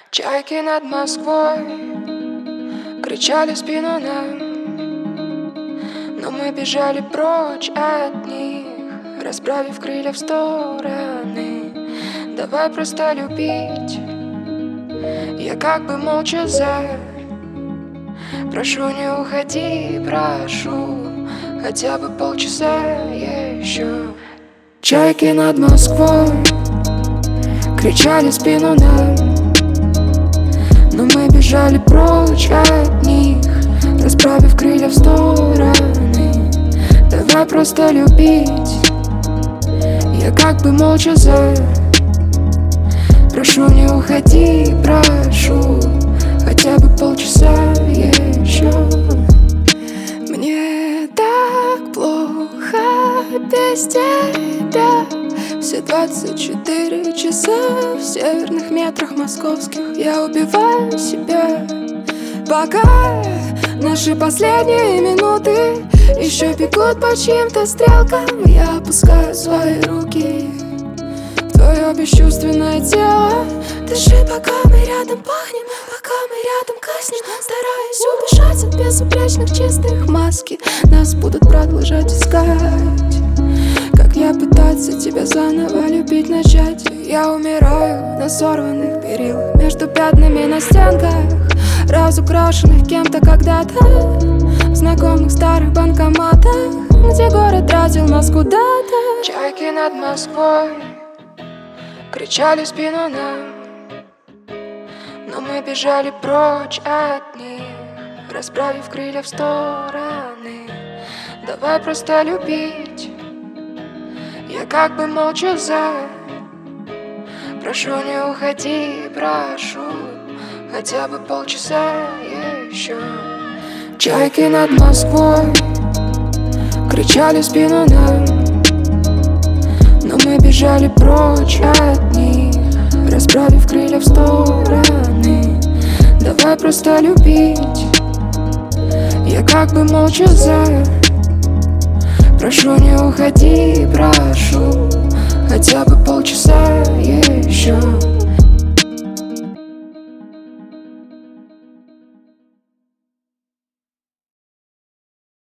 Чайки над Москвой кричали в спину нам, но мы бежали прочь от них, расправив крылья в стороны. Давай просто любить. Я как бы молча за. Прошу, не уходи, прошу, хотя бы полчаса еще. Чайки над Москвой кричали в спину нам, но мы бежали прочь от них, расправив крылья в стороны. Давай просто любить. Я как бы молча за. Прошу, не уходи, прошу, хотя бы полчаса еще. Мне так плохо без тебя. Все 24 часа в северных метрах московских я убиваю себя. Пока наши последние минуты еще бегут по чьим-то стрелкам, я опускаю свои руки в твое бесчувственное тело. Дыши, пока мы рядом пахнем, пока мы рядом гаснем. Стараюсь убежать от безупречных чистых маски. Нас будут продолжать искать. Как я пытаться тебя заново любить начать. Я умираю на сорванных перил, между пятнами на стенках, разукрашенных кем-то когда-то, в знакомых старых банкоматах, где город тратил нас куда-то. Чайки над Москвой кричали в спину нам, но мы бежали прочь от них, расправив крылья в стороны. Давай просто любить. Я как бы молча за. Прошу, не уходи, прошу, хотя бы полчаса еще. Чайки над Москвой кричали в спину нам, но мы бежали прочь от них, расправив крылья в стороны. Давай просто любить. Я как бы молча за. Прошу, не уходи, прошу, хотя бы полчаса еще.